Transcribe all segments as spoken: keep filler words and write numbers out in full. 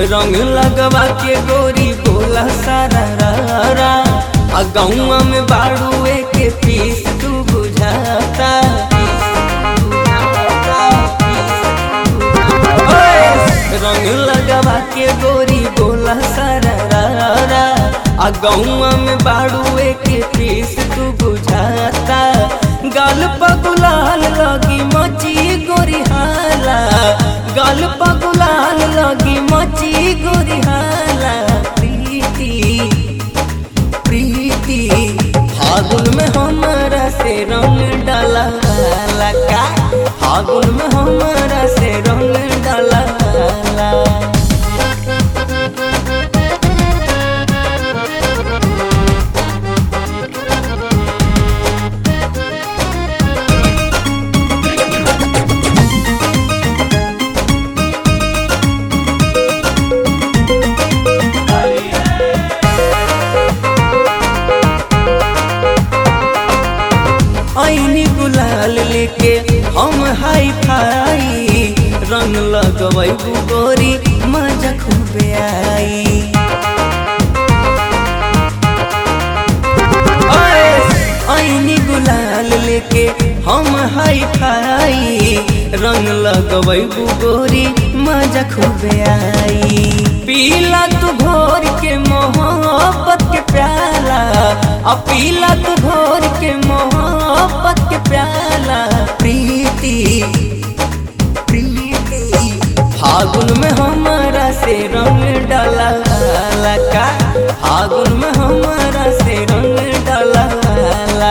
रंग लगवा के गोरी बोला सारा रा आ गौआ में बाड़ुए के पीस तू बुझाता। रंग लगवा के गोरी बोला सारा रा आ गौआ में बाड़ुए के पीस तू बुझाता। गाल पगुलाल लगी मची गोरी हाला, गाल पगुलाल लगी मची गोरी हाला। प्रीति प्रीति फागुन में हमारा से रंग डाला वाला का, फागुन में हमारा से रंग डाला वाला। आईनी गुलाल लेके हम हाई फाई, रंग लगवै गोरी मजा खूबे आई। आईनी गुलाल लेके हम हाई फाई, रंग लगवै गोरी मजा खूबे आई। पीला तू घोर के मोहब्बत के प्याला, अब पीला तू घोर के मोहब्बत के प्याला। प्रीति प्रीति फागुन में हमारा से रंग डाला वाला का, फागुन में हमारा से रंग डाला वाला।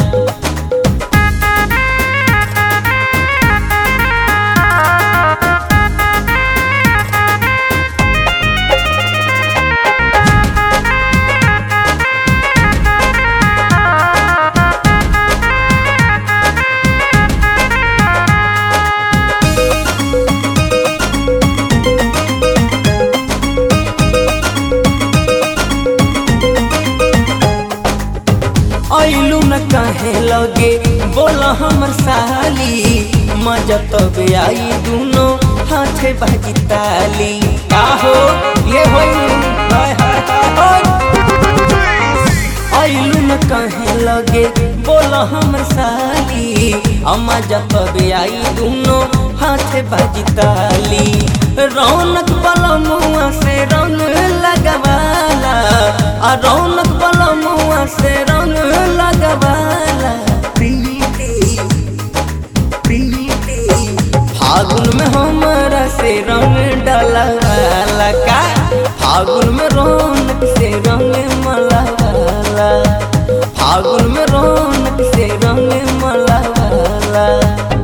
आइलू न काहे लगे बोला हमर साली, मजा तब आई दोनों हाथे बाजी ताली। का हो ये आइलू न काहे लगे बोला हमर साली, मजा तब आई दोनों हाथे बाजी ताली। रौनक वाला मुआ से रंग लगवाला, आ रौनक वाला मुआ से रंग लगवाला। प्रीति प्रीति फागुन में हमारा से रंग डाला वाला का, फागुन में रौनक से रंग मला वाला, फागुन में रौनक से रंग मला वाला।